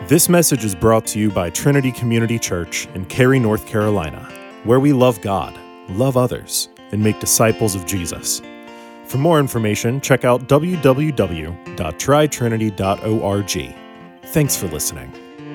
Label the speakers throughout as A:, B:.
A: This message is brought to you by Trinity Community Church in Cary, North Carolina, where we love God, love others, and make disciples of Jesus. For more information, check out www.trytrinity.org. Thanks for listening.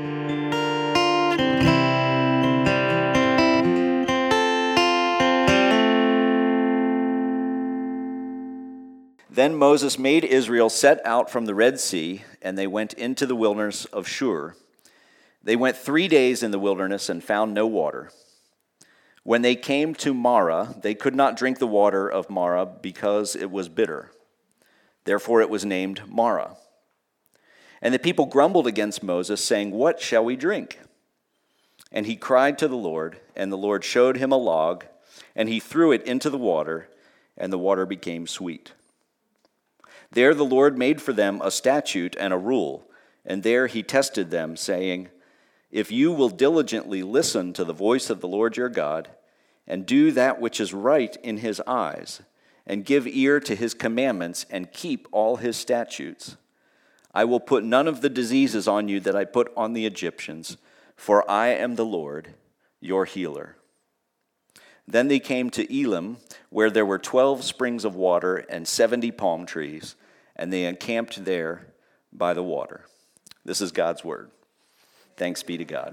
B: Then Moses made Israel set out from the Red Sea, and they went into the wilderness of Shur. They went 3 days in the wilderness and found no water. When they came to Marah, they could not drink the water of Marah because it was bitter. Therefore it was named Marah. And the people grumbled against Moses, saying, "What shall we drink?" And he cried to the Lord, and the Lord showed him a log, and he threw it into the water, and the water became sweet. There the Lord made for them a statute and a rule, and there he tested them, saying, "If you will diligently listen to the voice of the Lord your God, and do that which is right in his eyes, and give ear to his commandments, and keep all his statutes, I will put none of the diseases on you that I put on the Egyptians, for I am the Lord, your healer." Then they came to Elim, where there were 12 springs of water and 70 palm trees, and they encamped there by the water. This is God's word. Thanks be to God.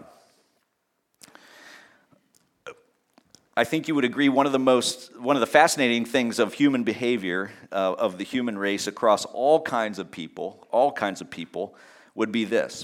B: I think you would agree one of the fascinating things of human behavior, of the human race across all kinds of people, would be this.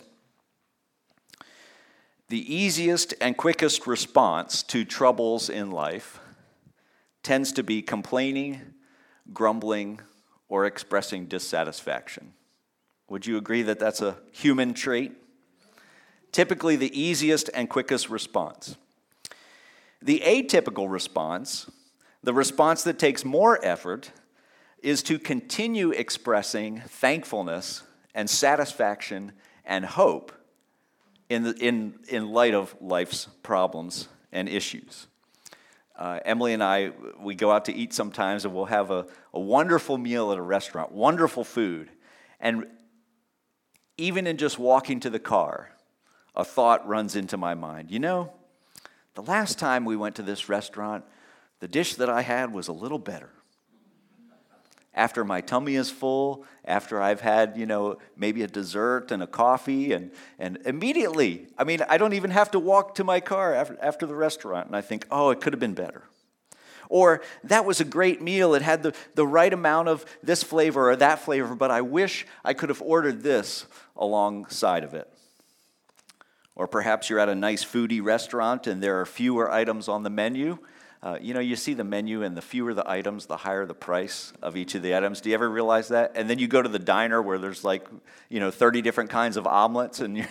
B: The easiest and quickest response to troubles in life tends to be complaining, grumbling, or expressing dissatisfaction. Would you agree that that's a human trait? Typically the easiest and quickest response. The atypical response, the response that takes more effort, is to continue expressing thankfulness and satisfaction and hope in light of life's problems and issues. Emily and I, we go out to eat sometimes, and we'll have a wonderful meal at a restaurant, wonderful food. And even in just walking to the car, a thought runs into my mind. You know, the last time we went to this restaurant, the dish that I had was a little better. After my tummy is full, after I've had, maybe a dessert and a coffee, and immediately, I don't even have to walk to my car after the restaurant, and I think, oh, it could have been better. Or, that was a great meal, it had the right amount of this flavor or that flavor, but I wish I could have ordered this alongside of it. Or perhaps you're at a nice foodie restaurant and there are fewer items on the menu. You see the menu, and the fewer the items, the higher the price of each of the items. Do you ever realize that? And then you go to the diner where there's 30 different kinds of omelets. And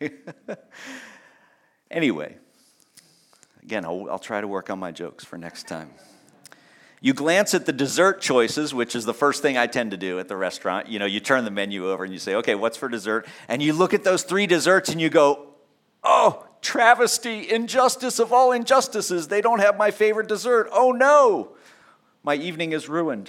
B: Anyway, again, I'll try to work on my jokes for next time. You glance at the dessert choices, which is the first thing I tend to do at the restaurant. You turn the menu over and you say, okay, what's for dessert? And you look at those 3 desserts and you go, oh, travesty, injustice of all injustices. They don't have my favorite dessert. Oh no, my evening is ruined.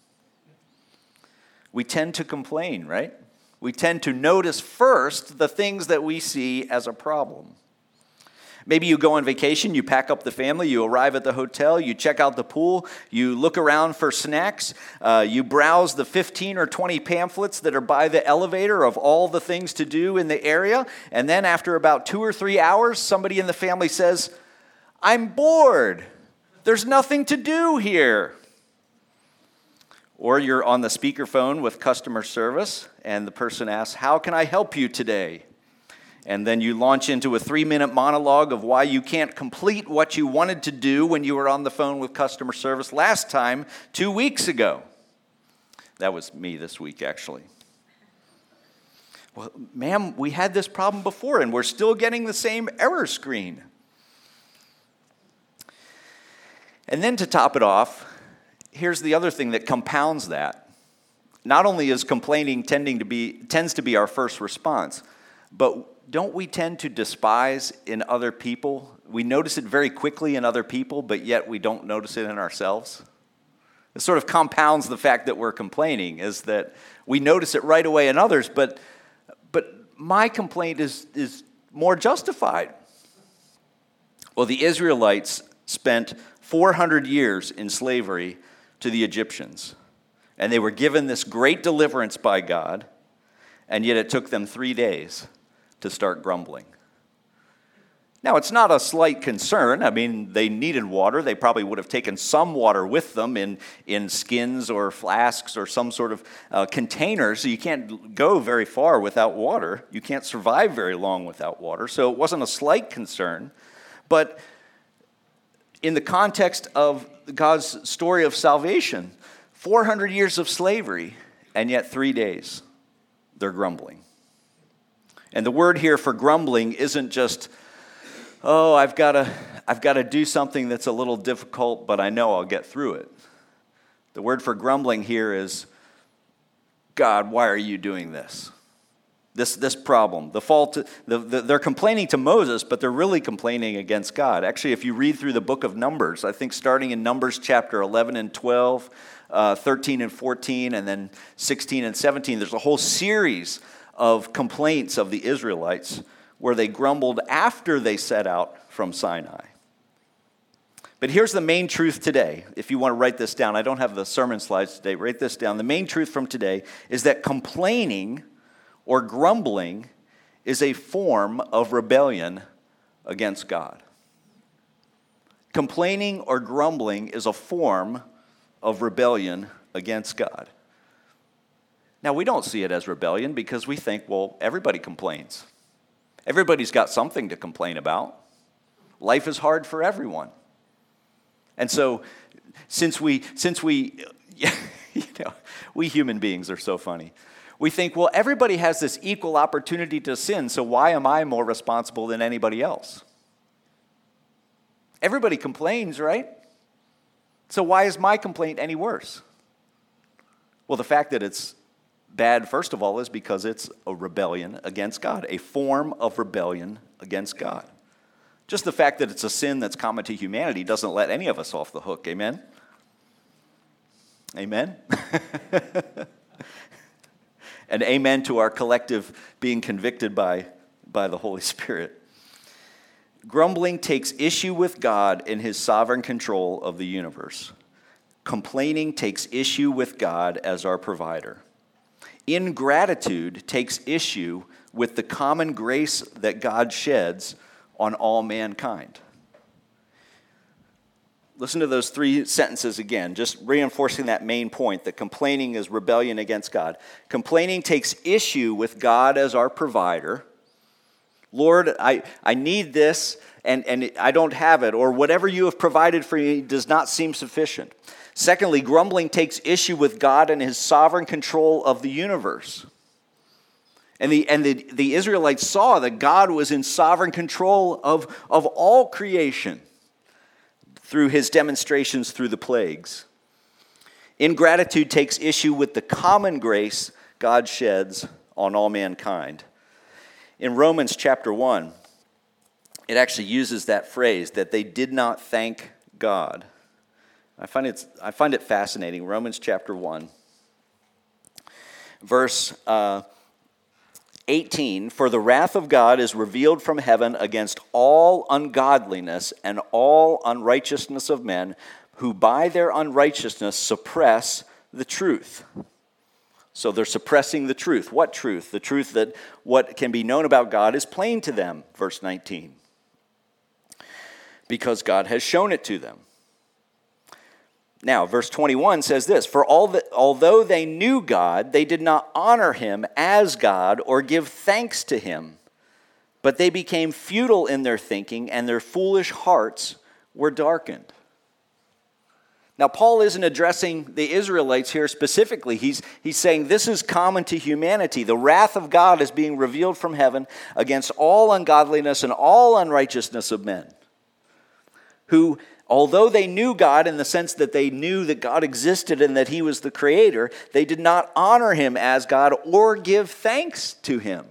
B: We tend to complain, right? We tend to notice first the things that we see as a problem. Maybe you go on vacation, you pack up the family, you arrive at the hotel, you check out the pool, you look around for snacks, you browse the 15 or 20 pamphlets that are by the elevator of all the things to do in the area, and then after about 2 or 3 hours, somebody in the family says, "I'm bored. There's nothing to do here." Or you're on the speakerphone with customer service, and the person asks, "How can I help you today?" And then you launch into a 3-minute monologue of why you can't complete what you wanted to do when you were on the phone with customer service last time 2 weeks ago. That was me this week, actually. Well, ma'am, we had this problem before, and we're still getting the same error screen. And then to top it off, here's the other thing that compounds that. Not only is complaining tends to be our first response, but don't we tend to despise in other people? We notice it very quickly in other people, but yet we don't notice it in ourselves. It sort of compounds the fact that we're complaining, is that we notice it right away in others, but my complaint is more justified. Well, the Israelites spent 400 years in slavery to the Egyptians, and they were given this great deliverance by God, and yet it took them 3 days to start grumbling. Now, it's not a slight concern. I mean, they needed water. They probably would have taken some water with them in skins or flasks or some sort of container. So you can't go very far without water. You can't survive very long without water. So it wasn't a slight concern. But in the context of God's story of salvation, 400 years of slavery, and yet 3 days, they're grumbling. And the word here for grumbling isn't just, oh, I've got to do something that's a little difficult, but I know I'll get through it. The word for grumbling here is, God, why are you doing this? This problem, the fault. They're complaining to Moses, but they're really complaining against God. Actually, if you read through the book of Numbers, I think starting in Numbers chapter 11 and 12, 13 and 14, and then 16 and 17, there's a whole series of complaints of the Israelites where they grumbled after they set out from Sinai. But here's the main truth today. If you want to write this down, I don't have the sermon slides today. Write this down. The main truth from today is that complaining or grumbling is a form of rebellion against God. Complaining or grumbling is a form of rebellion against God. Now, we don't see it as rebellion because we think, well, everybody complains. Everybody's got something to complain about. Life is hard for everyone. And so, since we we human beings are so funny. We think, well, everybody has this equal opportunity to sin, so why am I more responsible than anybody else? Everybody complains, right? So why is my complaint any worse? Well, the fact that it's bad, first of all, is because it's a rebellion against God, a form of rebellion against God. Just the fact that it's a sin that's common to humanity doesn't let any of us off the hook, amen? Amen? And amen to our collective being convicted by the Holy Spirit. Grumbling takes issue with God in his sovereign control of the universe. Complaining takes issue with God as our provider. Ingratitude takes issue with the common grace that God sheds on all mankind. Listen to those 3 sentences again, just reinforcing that main point that complaining is rebellion against God. Complaining takes issue with God as our provider. Lord, I need this and I don't have it, or whatever you have provided for me does not seem sufficient. Secondly, grumbling takes issue with God and his sovereign control of the universe. And the Israelites saw that God was in sovereign control of all creation through his demonstrations through the plagues. Ingratitude takes issue with the common grace God sheds on all mankind. In Romans chapter 1, it actually uses that phrase, that they did not thank God. I find it fascinating. Romans chapter 1, verse 18, for the wrath of God is revealed from heaven against all ungodliness and all unrighteousness of men, who by their unrighteousness suppress the truth. So they're suppressing the truth. What truth? The truth that what can be known about God is plain to them, verse 19. Because God has shown it to them. Now, verse 21 says this, for although they knew God, they did not honor him as God or give thanks to him, but they became futile in their thinking, and their foolish hearts were darkened. Now, Paul isn't addressing the Israelites here specifically. He's saying this is common to humanity. The wrath of God is being revealed from heaven against all ungodliness and all unrighteousness of men, who, although they knew God in the sense that they knew that God existed and that he was the creator, they did not honor him as God or give thanks to him.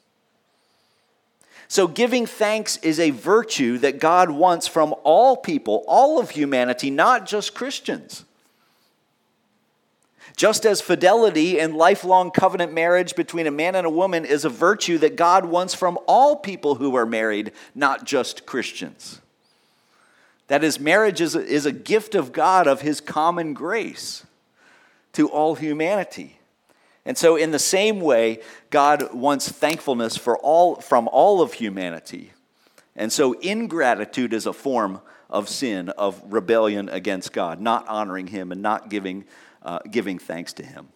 B: So giving thanks is a virtue that God wants from all people, all of humanity, not just Christians. Just as fidelity in lifelong covenant marriage between a man and a woman is a virtue that God wants from all people who are married, not just Christians. That is, marriage is a gift of God, of his common grace to all humanity. And so in the same way, God wants thankfulness from all of humanity. And so ingratitude is a form of sin, of rebellion against God, not honoring him and not giving thanks to him.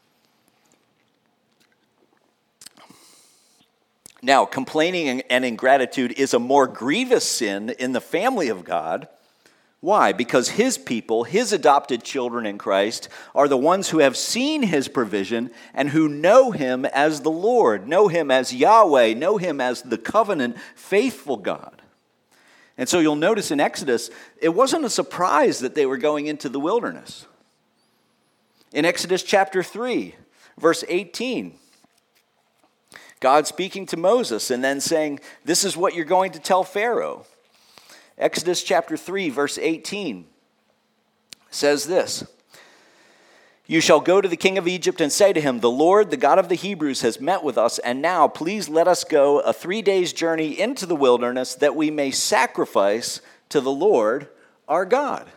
B: Now, complaining and ingratitude is a more grievous sin in the family of God. Why? Because his people, his adopted children in Christ, are the ones who have seen his provision and who know him as the Lord, know him as Yahweh, know him as the covenant faithful God. And so you'll notice in Exodus, it wasn't a surprise that they were going into the wilderness. In Exodus chapter 3, verse 18, God speaking to Moses and then saying, this is what you're going to tell Pharaoh. Exodus chapter 3, verse 18 says this, you shall go to the king of Egypt and say to him, the Lord, the God of the Hebrews, has met with us, and now please let us go a 3 days' journey into the wilderness that we may sacrifice to the Lord our God.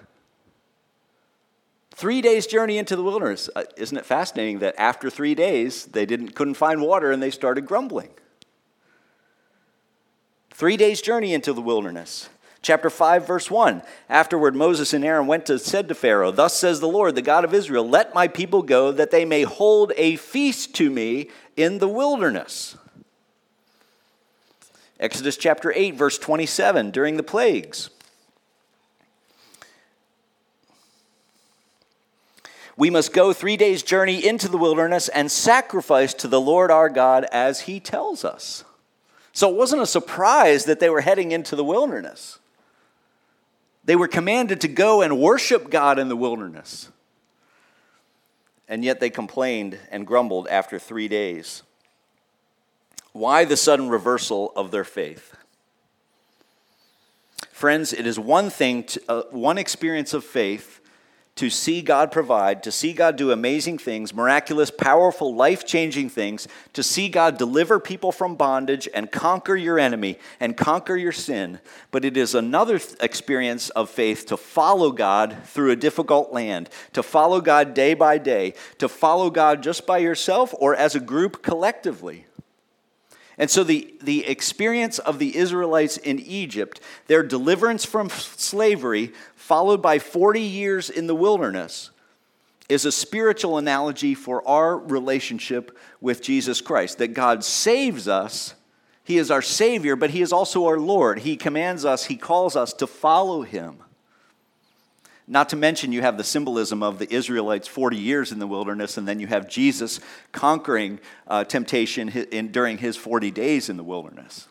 B: 3 days' journey into the wilderness. Isn't it fascinating that after 3 days, they couldn't find water and they started grumbling? 3 days' journey into the wilderness. Chapter 5, verse 1. Afterward, Moses and Aaron said to Pharaoh, thus says the Lord, the God of Israel, let my people go that they may hold a feast to me in the wilderness. Exodus chapter 8, verse 27, during the plagues. We must go 3 days' journey into the wilderness and sacrifice to the Lord our God as he tells us. So it wasn't a surprise that they were heading into the wilderness. They were commanded to go and worship God in the wilderness. And yet they complained and grumbled after 3 days. Why the sudden reversal of their faith? Friends, it is one thing, one experience of faith, to see God provide, to see God do amazing things, miraculous, powerful, life-changing things, to see God deliver people from bondage and conquer your enemy and conquer your sin. But it is another experience of faith to follow God through a difficult land, to follow God day by day, to follow God just by yourself or as a group collectively. And so the experience of the Israelites in Egypt, their deliverance from slavery, followed by 40 years in the wilderness, is a spiritual analogy for our relationship with Jesus Christ. That God saves us, he is our Savior, but he is also our Lord. He commands us, he calls us to follow him. Not to mention you have the symbolism of the Israelites 40 years in the wilderness, and then you have Jesus conquering temptation during his 40 days in the wilderness.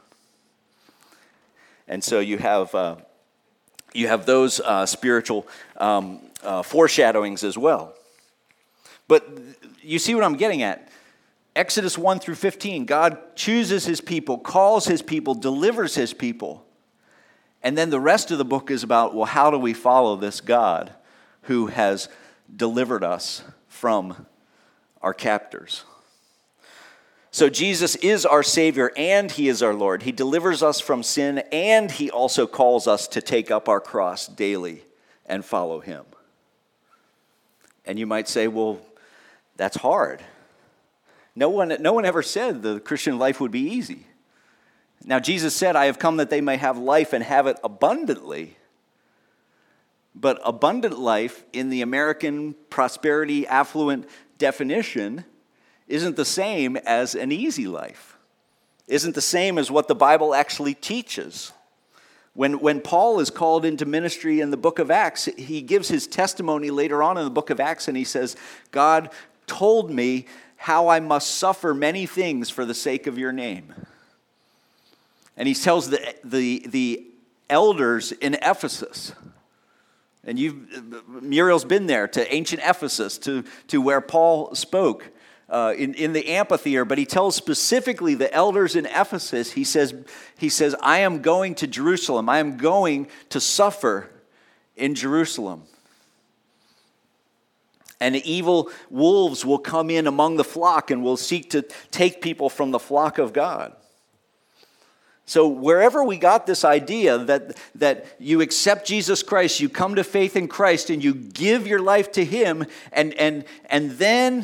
B: And so you have those spiritual foreshadowings as well. But you see what I'm getting at. Exodus 1 through 15, God chooses his people, calls his people, delivers his people. And then the rest of the book is about, well, how do we follow this God who has delivered us from our captors? So Jesus is our Savior and he is our Lord. He delivers us from sin and he also calls us to take up our cross daily and follow him. And you might say, well, that's hard. No one ever said the Christian life would be easy. Now, Jesus said, I have come that they may have life and have it abundantly. But abundant life in the American prosperity affluent definition isn't the same as an easy life. Isn't the same as what the Bible actually teaches. When Paul is called into ministry in the book of Acts, he gives his testimony later on in the book of Acts, and he says, God told me how I must suffer many things for the sake of your name. And he tells the elders in Ephesus, and Muriel's been there, to ancient Ephesus, to where Paul spoke in the amphitheater, but he tells specifically the elders in Ephesus, he says, I am going to Jerusalem. I am going to suffer in Jerusalem. And evil wolves will come in among the flock and will seek to take people from the flock of God. So wherever we got this idea that you accept Jesus Christ, you come to faith in Christ, and you give your life to Him, and then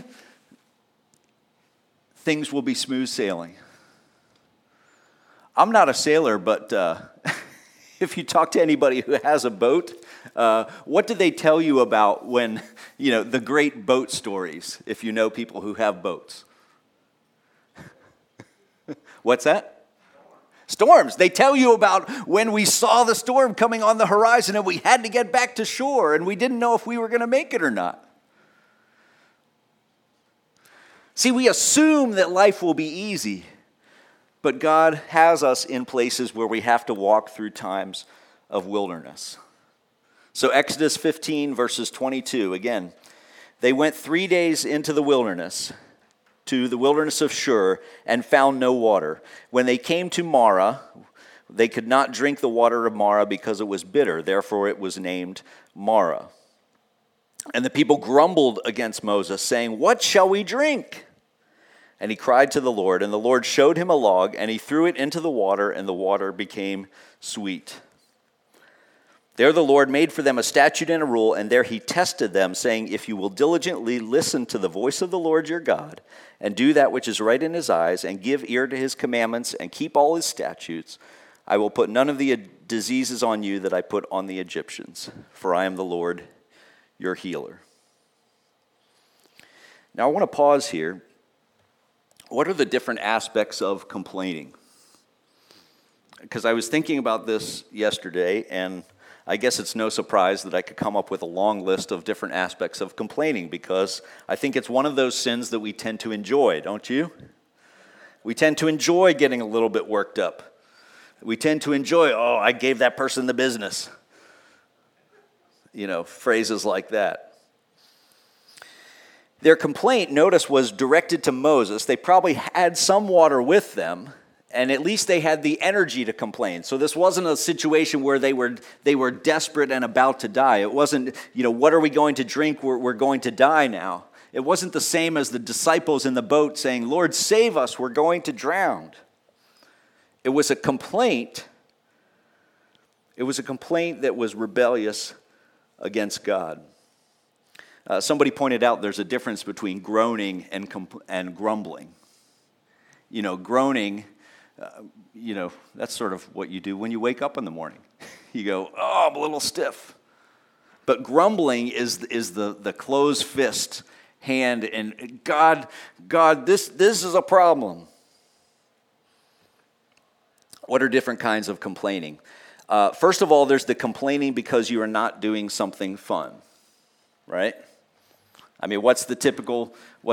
B: things will be smooth sailing. I'm not a sailor, but if you talk to anybody who has a boat, what do they tell you about when, the great boat stories, if you know people who have boats? What's that? Storms. They tell you about when we saw the storm coming on the horizon and we had to get back to shore and we didn't know if we were going to make it or not. See, we assume that life will be easy, but God has us in places where we have to walk through times of wilderness. So Exodus 15, verses 22, again, they went 3 days into the wilderness, to the wilderness of Shur, and found no water. When they came to Marah, they could not drink the water of Marah because it was bitter. Therefore it was named Marah. And the people grumbled against Moses, saying, "What shall we drink?" And he cried to the Lord, and the Lord showed him a log, and he threw it into the water, and the water became sweet. There the Lord made for them a statute and a rule, and there he tested them, saying, "If you will diligently listen to the voice of the Lord your God, and do that which is right in his eyes, and give ear to his commandments, and keep all his statutes, I will put none of the diseases on you that I put on the Egyptians, for I am the Lord your healer." Now I want to pause here. What are the different aspects of complaining? Because I was thinking about this yesterday, and I guess it's no surprise that I could come up with a long list of different aspects of complaining, because I think it's one of those sins that we tend to enjoy, don't you? We tend to enjoy getting a little bit worked up. We tend to enjoy, I gave that person the business. Phrases like that. Their complaint, notice, was directed to Moses. They probably had some water with them, and at least they had the energy to complain. So this wasn't a situation where they were desperate and about to die. It wasn't, what are we going to drink? We're going to die now. It wasn't the same as the disciples in the boat saying, "Lord, save us, we're going to drown." It was a complaint. It was a complaint that was rebellious against God. Somebody pointed out there's a difference between groaning and grumbling. Groaning, that's sort of what you do when you wake up in the morning. You go, I'm a little stiff. But grumbling is the closed fist hand, and God, this is a problem. What are different kinds of complaining? First of all, there's the complaining because you are not doing something fun, right? I mean, what's the typical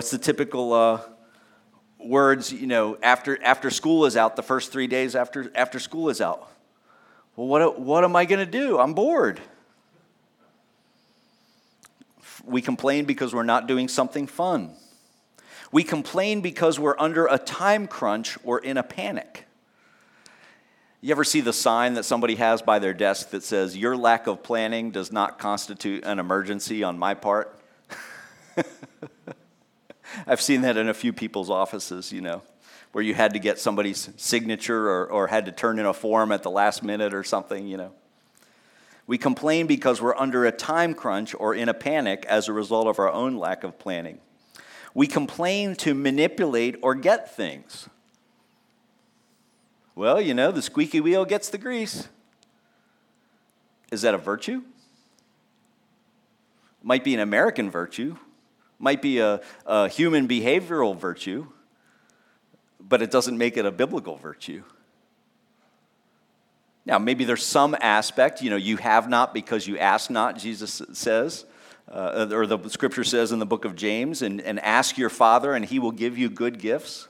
B: words, after school is out, the first 3 days after school is out? Well, what am I going to do? I'm bored. We complain because we're not doing something fun. We complain because we're under a time crunch or in a panic. You ever see the sign that somebody has by their desk that says, "Your lack of planning does not constitute an emergency on my part"? I've seen that in a few people's offices, where you had to get somebody's signature or had to turn in a form at the last minute or something, We complain because we're under a time crunch or in a panic as a result of our own lack of planning. We complain to manipulate or get things. Well, the squeaky wheel gets the grease. Is that a virtue? Might be an American virtue. Might be a human behavioral virtue. But it doesn't make it a biblical virtue. Now, maybe there's some aspect, you have not because you ask not, Jesus says, or the scripture says in the book of James, and ask your Father and he will give you good gifts.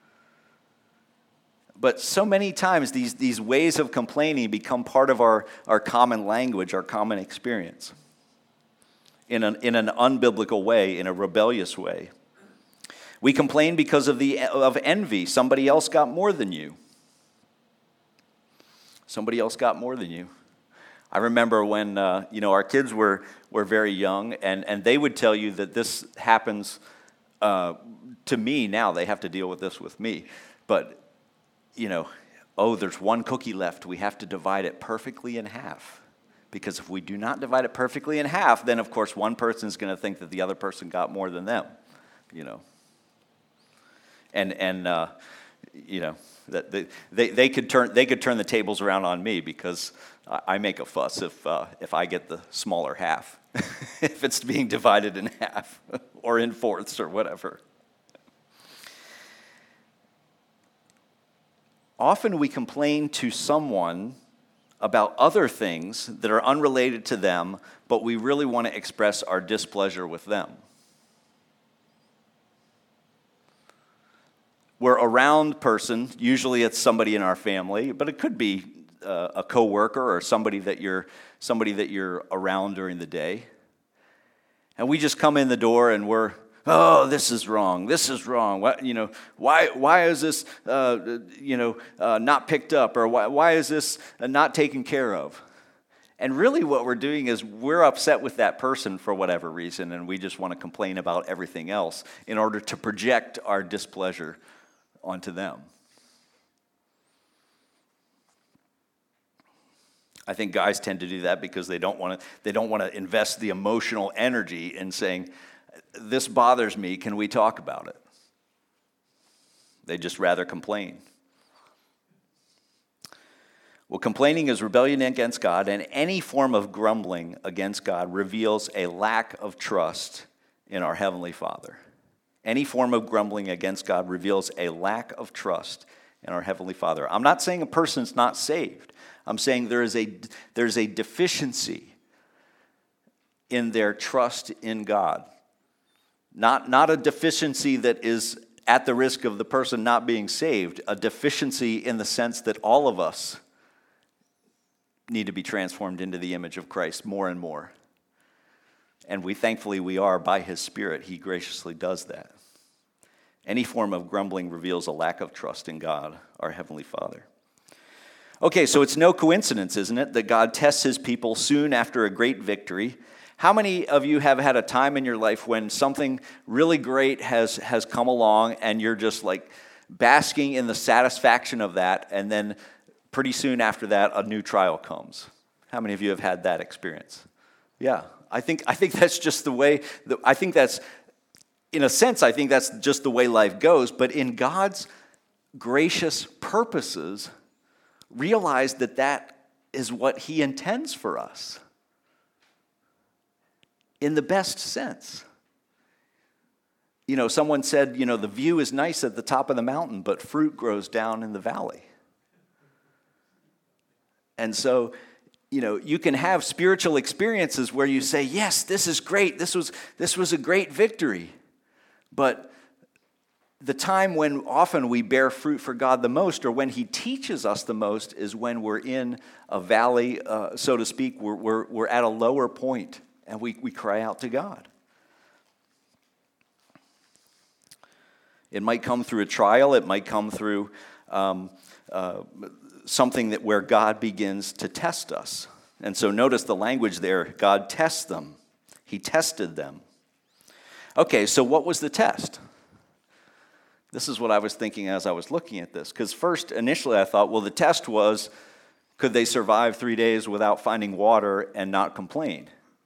B: But so many times these ways of complaining become part of our common language, our common experience, in an unbiblical way, in a rebellious way. We complain because of envy. Somebody else got more than you. Somebody else got more than you. I remember when our kids were very young, and they would tell you that this happens to me now. They have to deal with this with me. But, there's one cookie left. We have to divide it perfectly in half. Because if we do not divide it perfectly in half, then, of course, one person is going to think that the other person got more than them, that they could turn the tables around on me because I make a fuss if I get the smaller half, if it's being divided in half or in fourths or whatever. Often we complain to someone about other things that are unrelated to them, but we really want to express our displeasure with them. We're around person, usually it's somebody in our family, but it could be a coworker or somebody that you're around during the day. And we just come in the door and we're, oh, this is wrong. Why is this not picked up, or why is this not taken care of? And really what we're doing is we're upset with that person for whatever reason, and we just want to complain about everything else in order to project our displeasure onto them. I think guys tend to do that because they don't want to invest the emotional energy in saying, this bothers me, can we talk about it? They just rather complain. Well, complaining is rebellion against God, and any form of grumbling against God reveals a lack of trust in our Heavenly Father. Any form of grumbling against God reveals a lack of trust in our Heavenly Father. I'm not saying a person's not saved. I'm saying there's a deficiency in their trust in God. Not a deficiency that is at the risk of the person not being saved, a deficiency in the sense that all of us need to be transformed into the image of Christ more and more. And thankfully we are by His Spirit. He graciously does that. Any form of grumbling reveals a lack of trust in God, our Heavenly Father. Okay, so it's no coincidence, isn't it, that God tests His people soon after a great victory. How many of you have had a time in your life when something really great has come along and you're just like basking in the satisfaction of that, and then pretty soon after that a new trial comes? How many of you have had that experience? Yeah, I think that's just the way, in a sense, I think that's just the way life goes. But in God's gracious purposes, realize that is what He intends for us. In the best sense. Someone said, the view is nice at the top of the mountain, but fruit grows down in the valley. And so, you can have spiritual experiences where you say, yes, this is great. This was a great victory. But the time when often we bear fruit for God the most, or when He teaches us the most, is when we're in a valley, so to speak. We're at a lower point, and we cry out to God. It might come through a trial. It might come through something where God begins to test us. And so notice the language there. God tests them. He tested them. Okay, so what was the test? This is what I was thinking as I was looking at this. Because first, initially I thought, well, the test was, could they survive 3 days without finding water and not complain?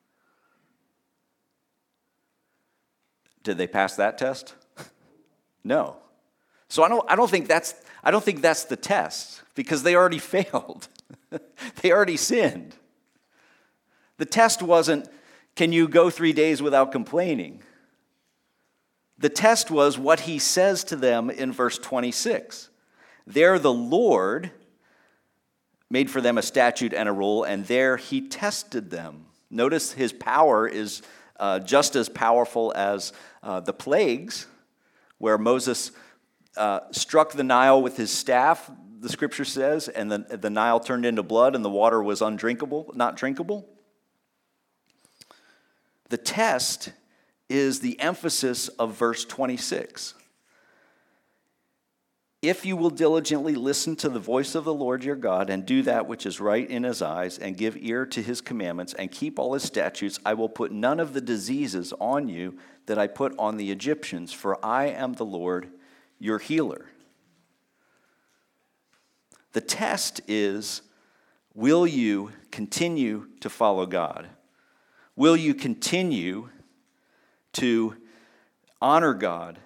B: Did they pass that test? No. So I don't think that's the test, because they already failed. They already sinned. The test wasn't, can you go 3 days without complaining? The test was what He says to them in verse 26. There the Lord made for them a statute and a rule, and there He tested them. Notice His power is just as powerful as the plagues, where Moses struck the Nile with his staff, the scripture says, and the Nile turned into blood and the water was not drinkable. The test is the emphasis of verse 26. If you will diligently listen to the voice of the Lord your God and do that which is right in his eyes and give ear to his commandments and keep all his statutes, I will put none of the diseases on you that I put on the Egyptians, for I am the Lord your healer. The test is, will you continue to follow God? Will you continue to honor God?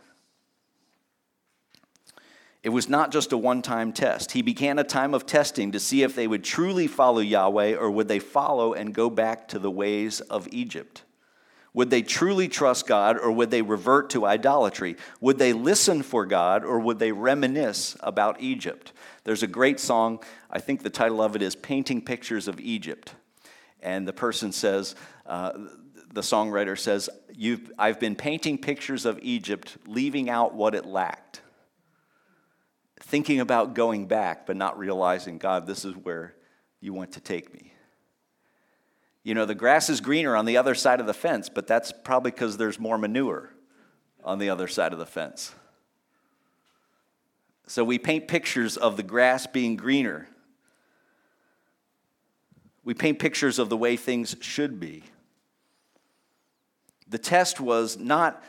B: It was not just a one-time test. He began a time of testing to see if they would truly follow Yahweh or would they follow and go back to the ways of Egypt. Would they truly trust God or would they revert to idolatry? Would they listen for God or would they reminisce about Egypt? There's a great song, I think the title of it is Painting Pictures of Egypt. And the person says, the songwriter says, I've been painting pictures of Egypt, leaving out what it lacked. Thinking about going back, but not realizing, God, this is where you want to take me. You know, the grass is greener on the other side of the fence, but that's probably because there's more manure on the other side of the fence. So we paint pictures of the grass being greener. We paint pictures of the way things should be. The test was not,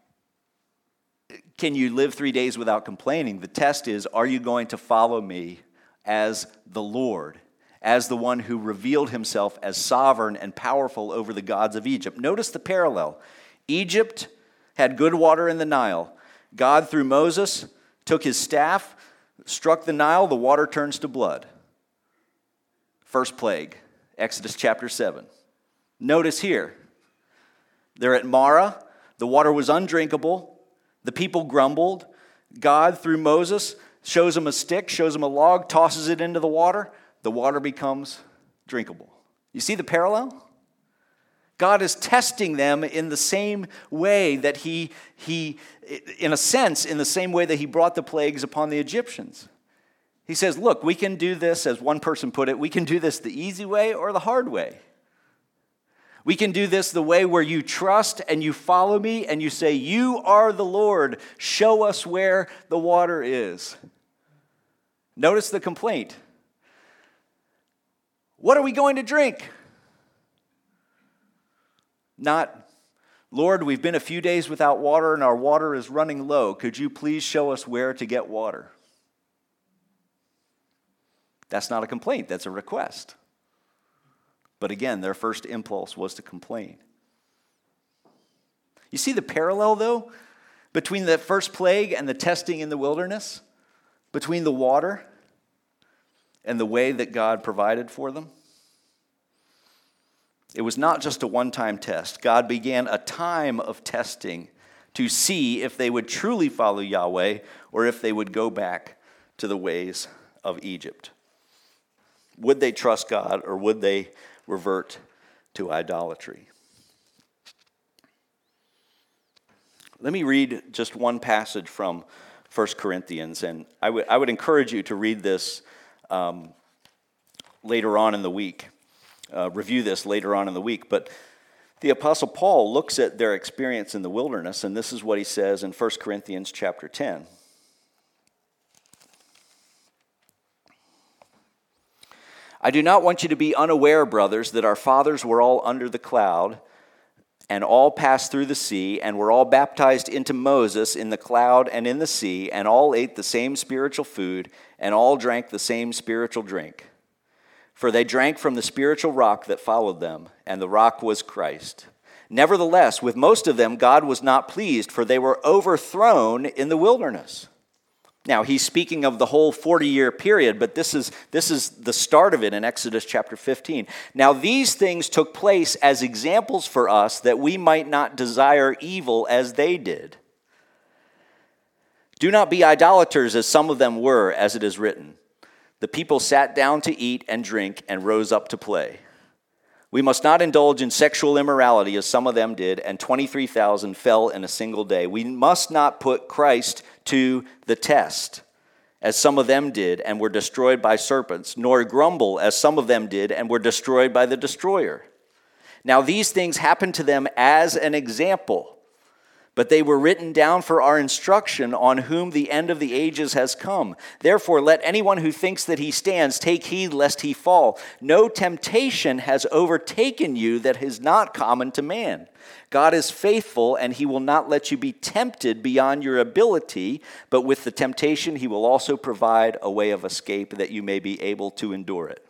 B: can you live 3 days without complaining? The test is, are you going to follow me as the Lord, as the one who revealed himself as sovereign and powerful over the gods of Egypt? Notice the parallel. Egypt had good water in the Nile. God, through Moses, took his staff, struck the Nile, the water turns to blood. First plague, Exodus chapter 7. Notice here, they're at Marah, the water was undrinkable. The people grumbled. God, through Moses, shows them a stick, shows them a log, tosses it into the water. The water becomes drinkable. You see the parallel? God is testing them in the same way that he, in a sense, in the same way that he brought the plagues upon the Egyptians. He says, look, we can do this, as one person put it, we can do this the easy way or the hard way. We can do this the way where you trust and you follow me and you say, you are the Lord. Show us where the water is. Notice the complaint. What are we going to drink? Not, Lord, we've been a few days without water and our water is running low. Could you please show us where to get water? That's not a complaint, that's a request. But again, their first impulse was to complain. You see the parallel, though, between the first plague and the testing in the wilderness? Between the water and the way that God provided for them? It was not just a one-time test. God began a time of testing to see if they would truly follow Yahweh or if they would go back to the ways of Egypt. Would they trust God or would they revert to idolatry? Let me read just one passage from 1 Corinthians, and I would encourage you to read this later on in the week, review this later on in the week. But the Apostle Paul looks at their experience in the wilderness, and this is what he says in 1 Corinthians chapter 10. I do not want you to be unaware, brothers, that our fathers were all under the cloud and all passed through the sea and were all baptized into Moses in the cloud and in the sea and all ate the same spiritual food and all drank the same spiritual drink. For they drank from the spiritual rock that followed them, and the rock was Christ. Nevertheless, with most of them God was not pleased, for they were overthrown in the wilderness. Now, he's speaking of the whole 40-year period, but this is the start of it in Exodus chapter 15. Now, these things took place as examples for us that we might not desire evil as they did. Do not be idolaters as some of them were, as it is written. The people sat down to eat and drink and rose up to play. We must not indulge in sexual immorality as some of them did, and 23,000 fell in a single day. We must not put Christ to the test, as some of them did and were destroyed by serpents, nor grumble, as some of them did and were destroyed by the destroyer. Now these things happened to them as an example, But they were written down for our instruction, on whom the end of the ages has come. Therefore, let anyone who thinks that he stands take heed lest he fall. No temptation has overtaken you that is not common to man. God is faithful, and he will not let you be tempted beyond your ability, but with the temptation he will also provide a way of escape that you may be able to endure it.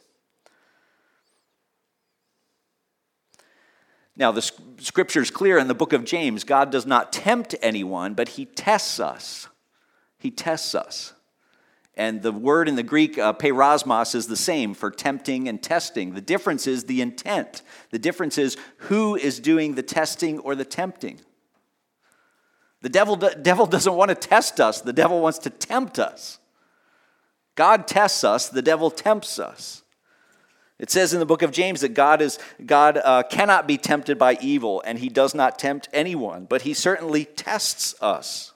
B: Now, the scripture is clear in the book of James. God does not tempt anyone, but he tests us. He tests us. And the word in the Greek, peirasmos, is the same for tempting and testing. The difference is the intent. The difference is who is doing the testing or the tempting. The devil doesn't want to test us. The devil wants to tempt us. God tests us. The devil tempts us. It says in the book of James that God cannot be tempted by evil, and he does not tempt anyone, but he certainly tests us.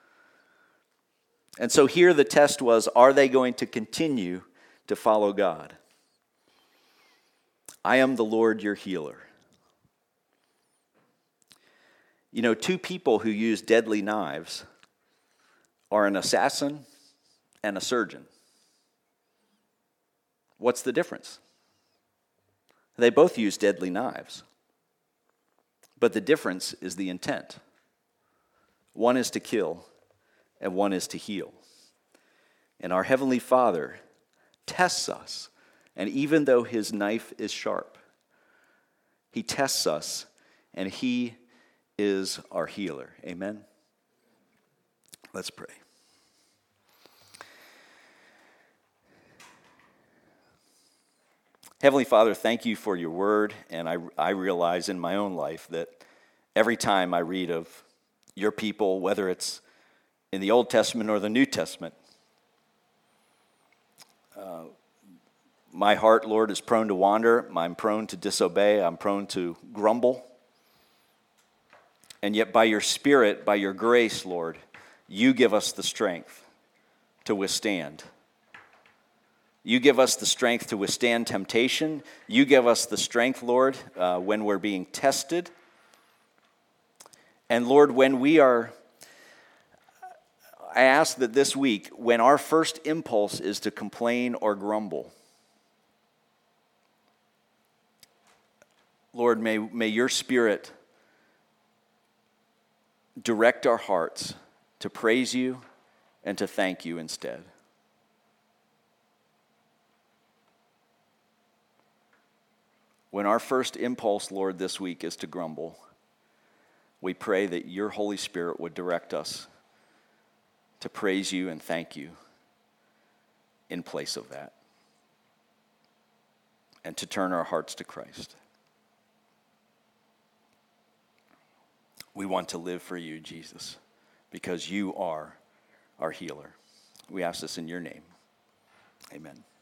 B: And so here the test was, are they going to continue to follow God? I am the Lord your healer. You know, two people who use deadly knives are an assassin and a surgeon. What's the difference? They both use deadly knives. But the difference is the intent. One is to kill, and one is to heal. And our Heavenly Father tests us, and even though his knife is sharp, he tests us, and he is our healer. Amen? Let's pray. Heavenly Father, thank you for your word, and I realize in my own life that every time I read of your people, whether it's in the Old Testament or the New Testament, my heart, Lord, is prone to wander. I'm prone to disobey. I'm prone to grumble. And yet by your Spirit, by your grace, Lord, you give us the strength to withstand. You give us the strength to withstand temptation. You give us the strength, Lord, when we're being tested. And Lord, I ask that this week, when our first impulse is to complain or grumble, Lord, may your Spirit direct our hearts to praise you and to thank you instead. When our first impulse, Lord, this week is to grumble, we pray that your Holy Spirit would direct us to praise you and thank you in place of that, and to turn our hearts to Christ. We want to live for you, Jesus, because you are our healer. We ask this in your name. Amen.